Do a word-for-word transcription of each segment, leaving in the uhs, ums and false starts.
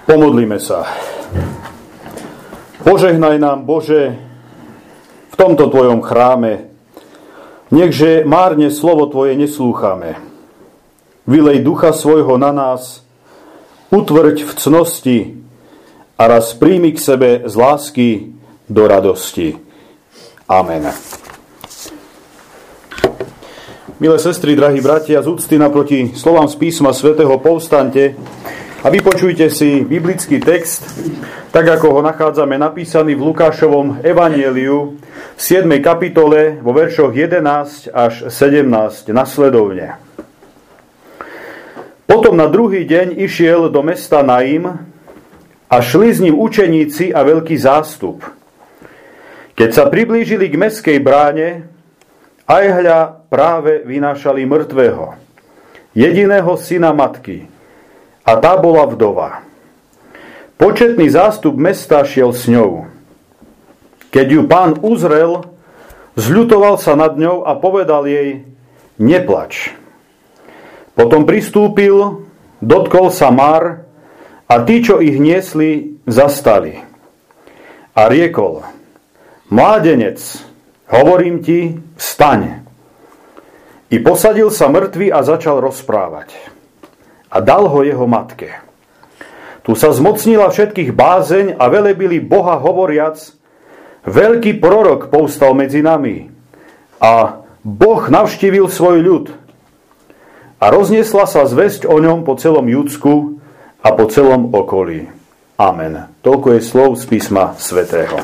Pomodlíme sa. Požehnaj nám, Bože, v tomto Tvojom chráme. Nechže márne slovo Tvoje neslúchame. Vylej ducha svojho na nás, utvrď v cnosti a raz príjmi k sebe z lásky do radosti. Amen. Milé sestry, drahí bratia, z úcty naproti slovám z písma svätého povstaňte a vypočujte si biblický text, tak ako ho nachádzame napísaný v Lukášovom evanjeliu v siedmej kapitole vo veršoch jedenásť až sedemnásť nasledovne. Potom na druhý deň išiel do mesta Naim a šli s ním učeníci a veľký zástup. Keď sa priblížili k mestskej bráne, aj hľa práve vynášali mŕtvého, jediného syna matky, a tá bola vdova. Početný zástup mesta šiel s ňou. Keď ju pán uzrel, zľutoval sa nad ňou a povedal jej: neplač. Potom pristúpil, dotkol sa Már a tí, čo ich niesli, zastali. A riekol: mládenec, hovorím ti, vstaň. I posadil sa mŕtvy a začal rozprávať. A dal ho jeho matke. Tu sa zmocnila všetkých bázeň a velebili Boha hovoriac: veľký prorok povstal medzi nami a Boh navštívil svoj ľud. A rozniesla sa zvesť o ňom po celom Judsku a po celom okolí. Amen. Toľko je slov z písma svätého.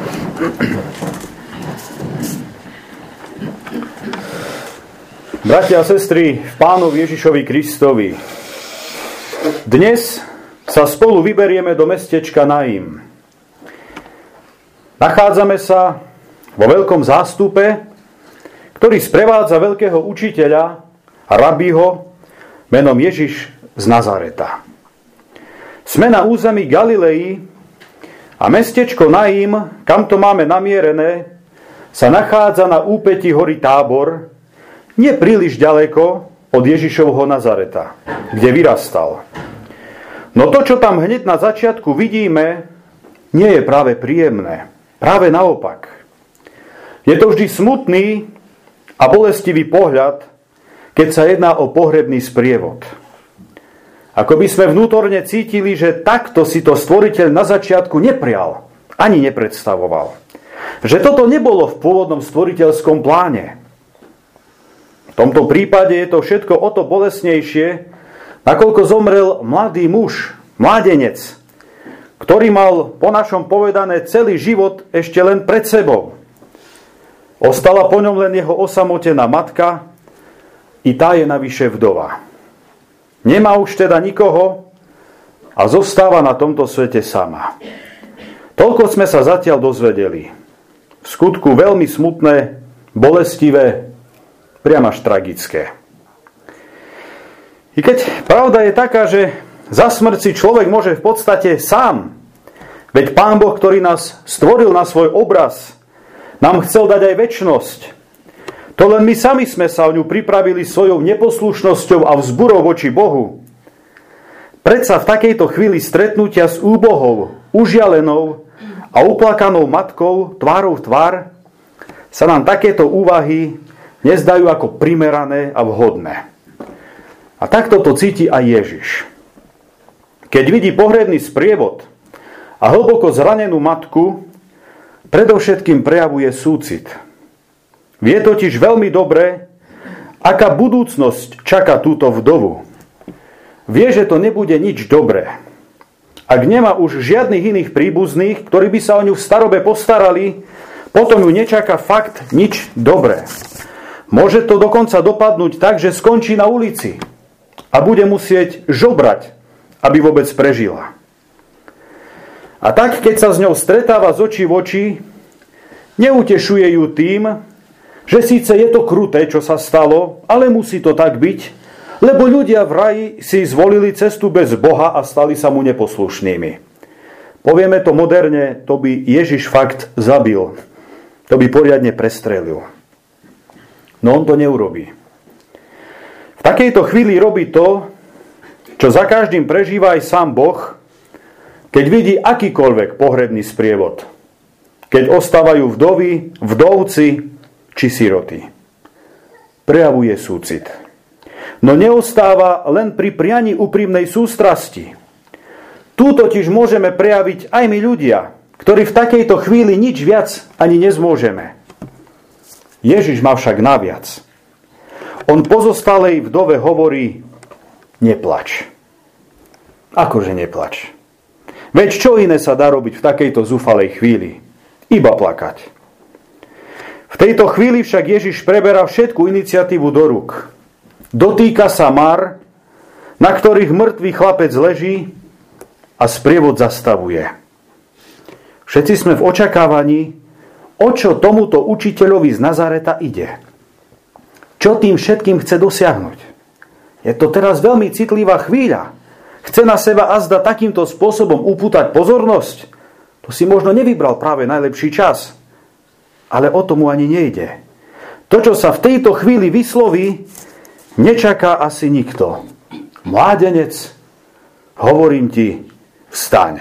Bratia a sestry v Pánovi Ježišovi Kristovi, dnes sa spolu vyberieme do mestečka Naim. Nachádzame sa vo veľkom zástupe, ktorý sprevádza veľkého učiteľa, rabího, menom Ježiš z Nazareta. Sme na území Galilei a mestečko Naim, kam to máme namierené, sa nachádza na úpätí hory Tábor, nie príliš ďaleko od Ježišovho Nazareta, kde vyrastal. No to, čo tam hneď na začiatku vidíme, nie je práve príjemné. Práve naopak. Je to vždy smutný a bolestivý pohľad, keď sa jedná o pohrebný sprievod. Ako by sme vnútorne cítili, že takto si to stvoriteľ na začiatku neprial, ani nepredstavoval. Že toto nebolo v pôvodnom stvoriteľskom pláne. V tomto prípade je to všetko o to bolestnejšie, nakoľko zomrel mladý muž, mládenec, ktorý mal po našom povedané celý život ešte len pred sebou. Ostala po ňom len jeho osamotená matka, i tá je navyše vdova. Nemá už teda nikoho a zostáva na tomto svete sama. Toľko sme sa zatiaľ dozvedeli. V skutku veľmi smutné, bolestivé, priam až tragické. I keď pravda je taká, že za smrť si človek môže v podstate sám, veď Pán Boh, ktorý nás stvoril na svoj obraz, nám chcel dať aj večnosť. To len my sami sme sa o ňu pripravili svojou neposlušnosťou a vzburou voči Bohu. Predsa v takejto chvíli stretnutia s úbohou, užialenou a uplakanou matkou tvárou v tvár sa nám takéto úvahy nezdajú ako primerané a vhodné. A takto to cíti aj Ježiš. Keď vidí pohrebný sprievod a hlboko zranenú matku, predovšetkým prejavuje súcit. Vie totiž veľmi dobre, aká budúcnosť čaká túto vdovu. Vie, že to nebude nič dobré. Ak nemá už žiadnych iných príbuzných, ktorí by sa o ňu v starobe postarali, potom ju nečaká fakt nič dobré. Môže to dokonca dopadnúť tak, že skončí na ulici a bude musieť žobrať, aby vôbec prežila. A tak, keď sa s ňou stretáva z očí v oči, neutešuje ju tým, že síce je to kruté, čo sa stalo, ale musí to tak byť, lebo ľudia v raji si zvolili cestu bez Boha a stali sa mu neposlušnými. Povieme to moderne, to by Ježiš fakt zabil. To by poriadne prestrelil. No on to neurobí. V takejto chvíli robí to, čo za každým prežíva aj sám Boh, keď vidí akýkoľvek pohrebný sprievod, keď ostávajú vdovy, vdovci či siroty. Prejavuje súcit. No neostáva len pri prianí úprimnej sústrasti. Tu totiž môžeme prejaviť aj my ľudia, ktorí v takejto chvíli nič viac ani nezmôžeme. Ježiš má však naviac. On pozostalej vdove hovorí: neplač. Akože neplač? Veď čo iné sa dá robiť v takejto zúfalej chvíli? Iba plakať. V tejto chvíli však Ježiš preberá všetku iniciatívu do rúk. Dotýka sa mar, na ktorých mŕtvý chlapec leží, a sprievod zastavuje. Všetci sme v očakávaní, o čo tomuto učiteľovi z Nazareta ide. Čo tým všetkým chce dosiahnuť? Je to teraz veľmi citlivá chvíľa. Chce na seba azda takýmto spôsobom upútať pozornosť? To si možno nevybral práve najlepší čas. Ale o tomu ani nejde. To, čo sa v tejto chvíli vysloví, nečaká asi nikto. Mládenec, hovorím ti, vstaň.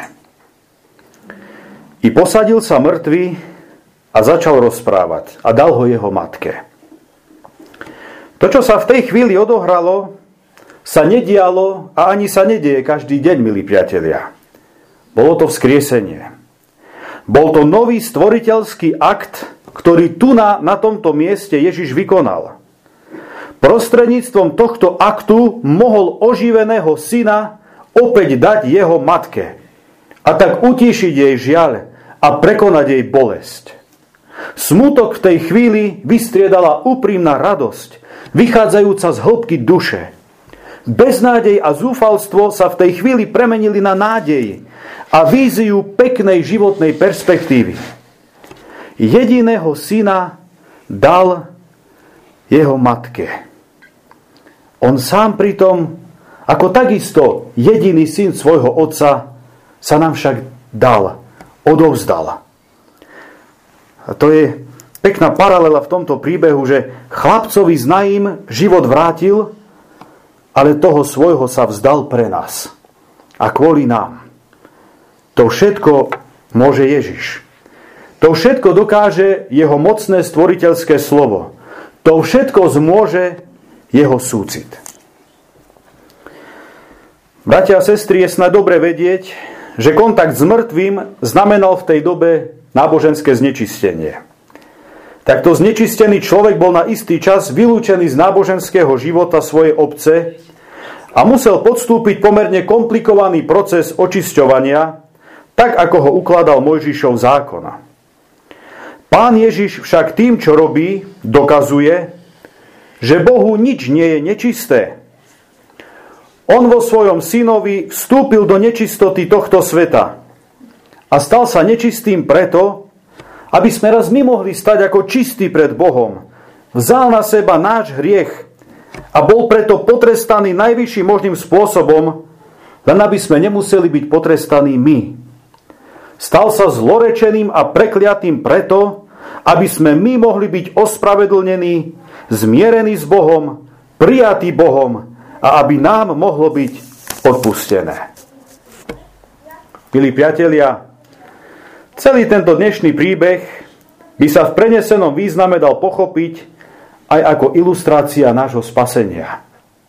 I posadil sa mŕtvy a začal rozprávať a dal ho jeho matke. To, čo sa v tej chvíli odohralo, sa nedialo a ani sa nedieje každý deň, milí priatelia. Bolo to vzkriesenie. Bol to nový stvoriteľský akt, ktorý tu na, na tomto mieste Ježiš vykonal. Prostredníctvom tohto aktu mohol oživeného syna opäť dať jeho matke a tak utíšiť jej žiaľ a prekonať jej bolesť. Smutok v tej chvíli vystriedala úprimná radosť, vychádzajúca z hĺbky duše. Beznádej a zúfalstvo sa v tej chvíli premenili na nádej a víziu peknej životnej perspektívy. Jediného syna dal jeho matke. On sám pritom, ako takisto jediný syn svojho otca, sa nám však dal, odovzdal. A to je pekná paralela v tomto príbehu, že chlapcovi z Naím život vrátil, ale toho svojho sa vzdal pre nás. A kvôli nám. To všetko môže Ježiš. To všetko dokáže jeho mocné stvoriteľské slovo. To všetko zmôže jeho súcit. Bratia a sestry, je snad dobre vedieť, že kontakt s mŕtvým znamenal v tej dobe náboženské znečistenie. Takto znečistený človek bol na istý čas vylúčený z náboženského života svojej obce a musel podstúpiť pomerne komplikovaný proces očisťovania, tak ako ho ukladal Mojžišov zákon. Pán Ježiš však tým, čo robí, dokazuje, že Bohu nič nie je nečisté. On vo svojom synovi vstúpil do nečistoty tohto sveta a stal sa nečistým preto, aby sme raz my mohli stať ako čistí pred Bohom. Vzal na seba náš hriech a bol preto potrestaný najvyšším možným spôsobom, len aby sme nemuseli byť potrestaní my. Stal sa zlorečeným a prekliatým preto, aby sme my mohli byť ospravedlnení, zmierení s Bohom, prijatí Bohom a aby nám mohlo byť odpustené. Milí priatelia, celý tento dnešný príbeh by sa v prenesenom význame dal pochopiť aj ako ilustrácia nášho spasenia.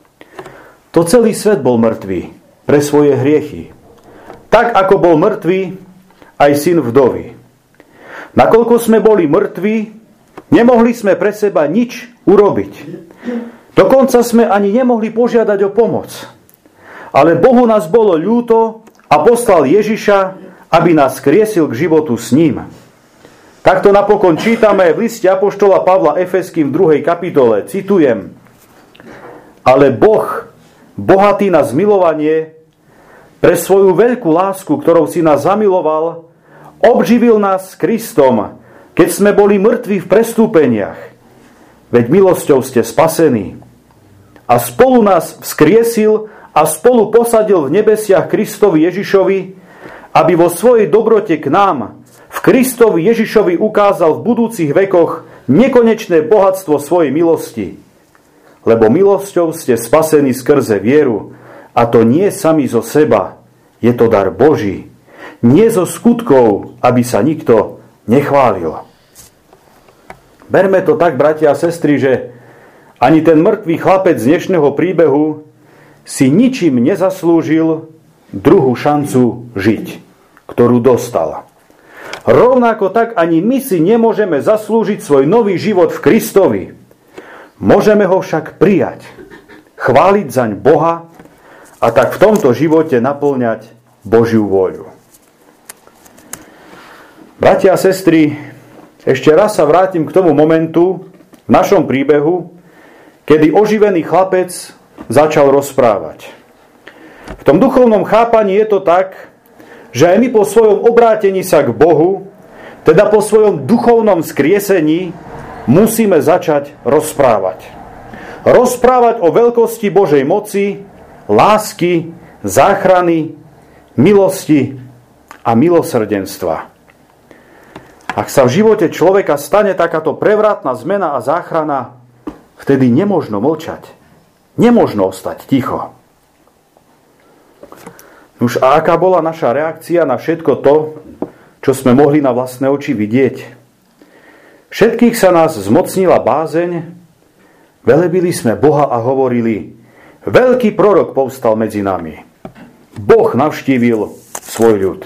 To celý svet bol mŕtvý pre svoje hriechy. Tak ako bol mŕtvý aj syn vdovy. Nakoľko sme boli mŕtvi, nemohli sme pre seba nič urobiť. Dokonca sme ani nemohli požiadať o pomoc. Ale Bohu nás bolo ľúto a poslal Ježiša, aby nás skriesil k životu s ním. Takto napokon čítame v liste apoštola Pavla Efeským v druhej kapitole. Citujem: Ale Boh, bohatý na zmilovanie, pre svoju veľkú lásku, ktorou si nás zamiloval, obživil nás s Kristom, keď sme boli mŕtvi v prestúpeniach. Veď milosťou ste spasení. A spolu nás vzkriesil a spolu posadil v nebesiach Kristovi Ježišovi, aby vo svojej dobrote k nám, v Kristovi Ježišovi ukázal v budúcich vekoch nekonečné bohatstvo svojej milosti. Lebo milosťou ste spasení skrze vieru, a to nie sami zo seba, je to dar Boží. Nie zo skutkov, aby sa nikto nechválil. Berme to tak, bratia a sestry, že ani ten mŕtvý chlapec z dnešného príbehu si ničím nezaslúžil druhú šancu žiť, ktorú dostal. Rovnako tak ani my si nemôžeme zaslúžiť svoj nový život v Kristovi. Môžeme ho však prijať, chváliť zaň Boha a tak v tomto živote naplňať Božiu vôľu. Bratia a sestry, ešte raz sa vrátim k tomu momentu v našom príbehu, kedy oživený chlapec začal rozprávať. V tom duchovnom chápaní je to tak, že aj my po svojom obrátení sa k Bohu, teda po svojom duchovnom skriesení, musíme začať rozprávať. Rozprávať o veľkosti Božej moci, lásky, záchrany, milosti a milosrdenstva. Ak sa v živote človeka stane takáto prevratná zmena a záchrana, vtedy nemožno mlčať. Nemožno ostať ticho. Už a aká bola naša reakcia na všetko to, čo sme mohli na vlastné oči vidieť? Všetkých sa nás zmocnila bázeň, velebili sme Boha a hovorili: veľký prorok povstal medzi nami. Boh navštívil svoj ľud.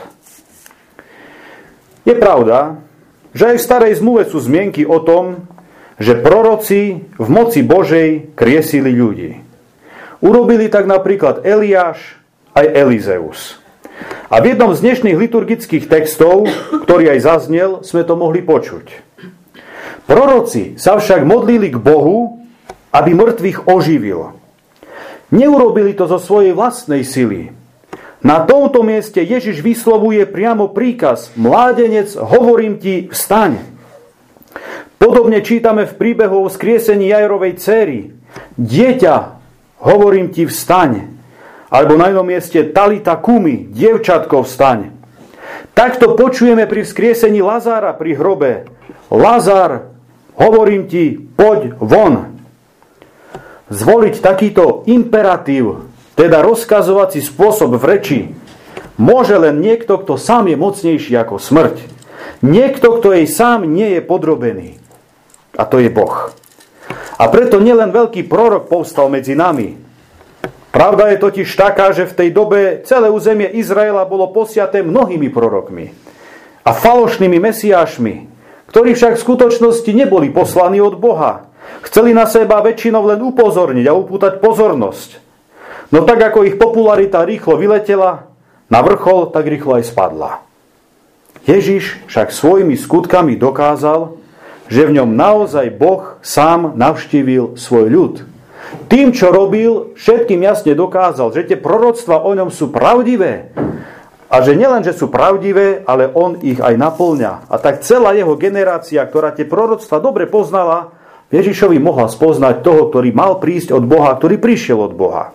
Je pravda, že aj v starej zmluve sú zmienky o tom, že proroci v moci Božej kriesili ľudí. Urobili tak napríklad Eliáš aj Elizeus. A v jednom z dnešných liturgických textov, ktorý aj zaznel, sme to mohli počuť. Proroci sa však modlili k Bohu, aby mŕtvych oživil. Neurobili to zo svojej vlastnej sily. Na tomto mieste Ježiš vyslovuje priamo príkaz: mládenec, hovorím ti, vstaň. Podobne čítame v príbehu o vzkriesení Jairovej dcéry: dieťa, hovorím ti, vstaň. Alebo na inom mieste: talita kumi, dievčatko, vstaň. Takto počujeme pri vzkriesení Lazára pri hrobe: Lazár, hovorím ti, poď von. Zvoliť takýto imperatív, teda rozkazovací spôsob v reči, môže len niekto, kto sám je mocnejší ako smrť. Niekto, kto jej sám nie je podrobený. A to je Boh. A preto nielen veľký prorok povstal medzi nami. Pravda je totiž taká, že v tej dobe celé územie Izraela bolo posiaté mnohými prorokmi a falošnými mesiášmi, ktorí však v skutočnosti neboli poslaní od Boha. Chceli na seba väčšinou len upozorniť a upútať pozornosť. No tak ako ich popularita rýchlo vyletela na vrchol, tak rýchlo aj spadla. Ježiš však svojimi skutkami dokázal, že v ňom naozaj Boh sám navštívil svoj ľud. Tým, čo robil, všetkým jasne dokázal, že tie proroctva o ňom sú pravdivé. A že nielen, že sú pravdivé, ale on ich aj naplňa. A tak celá jeho generácia, ktorá tie proroctva dobre poznala, Ježišovi mohla spoznať toho, ktorý mal prísť od Boha, ktorý prišiel od Boha.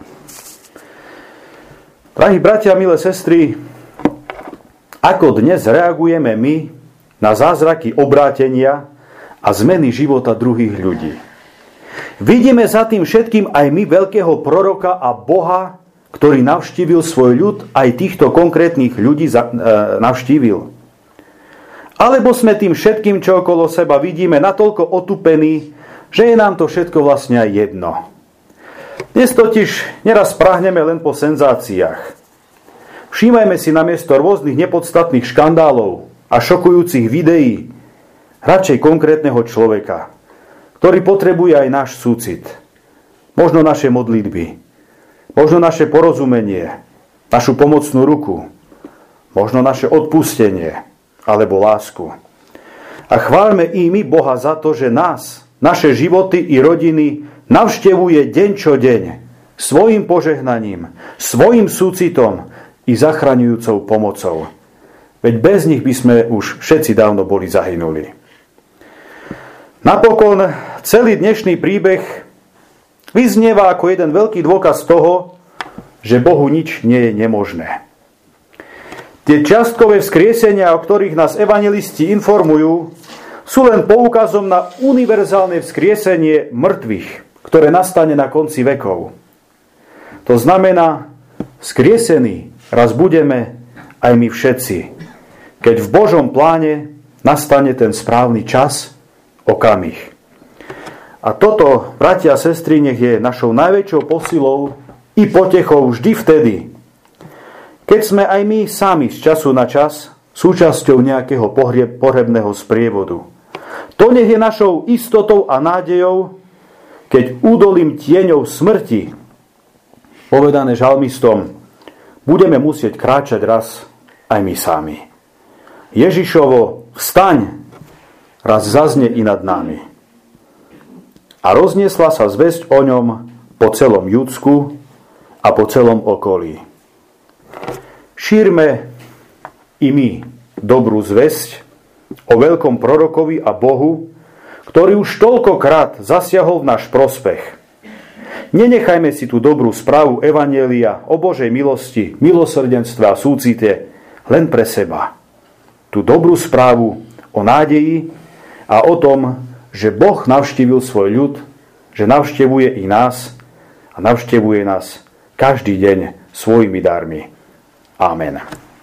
Drahí bratia, milé sestry, ako dnes reagujeme my na zázraky obrátenia a zmeny života druhých ľudí? Vidíme za tým všetkým aj my veľkého proroka a Boha, ktorý navštívil svoj ľud, aj týchto konkrétnych ľudí za, e, navštívil? Alebo sme tým všetkým, čo okolo seba vidíme, natoľko otupení, že je nám to všetko vlastne aj jedno? Dnes totiž neraz prahneme len po senzáciách. Všímajme si namiesto rôznych nepodstatných škandálov a šokujúcich videí radšej konkrétneho človeka, ktorý potrebuje aj náš súcit, možno naše modlitby, možno naše porozumenie, našu pomocnú ruku, možno naše odpustenie alebo lásku. A chváľme i my Boha za to, že nás, naše životy i rodiny navštevuje deň čo deň svojim požehnaním, svojim súcitom i zachraňujúcou pomocou. Veď bez nich by sme už všetci dávno boli zahynuli. Napokon celý dnešný príbeh vyznieva ako jeden veľký dôkaz toho, že Bohu nič nie je nemožné. Tie čiastkové vzkriesenia, o ktorých nás evanjelisti informujú, sú len poukazom na univerzálne vzkriesenie mŕtvych, ktoré nastane na konci vekov. To znamená, vzkriesení raz budeme aj my všetci, keď v Božom pláne nastane ten správny čas, okamih. A toto, bratia a sestry, nech je našou najväčšou posilou i potechou vždy vtedy, keď sme aj my sami z času na čas súčasťou nejakého pohrebného sprievodu. To nech je našou istotou a nádejou, keď údolím tieňov smrti, povedané žalmistom, budeme musieť kráčať raz aj my sami. Ježišovo, vstaň, raz zaznie i nad nami. A rozniesla sa zvesť o ňom po celom Judsku a po celom okolí. Šírme i my dobrú zvesť o veľkom prorokovi a Bohu, ktorý už toľkokrát zasiahol v náš prospech. Nenechajme si tú dobrú správu evanjelia o Božej milosti, milosrdenstve a súcite len pre seba. Tú dobrú správu o nádeji a o tom, že Boh navštívil svoj ľud, že navštevuje i nás a navštevuje nás každý deň svojimi darmi. Amen.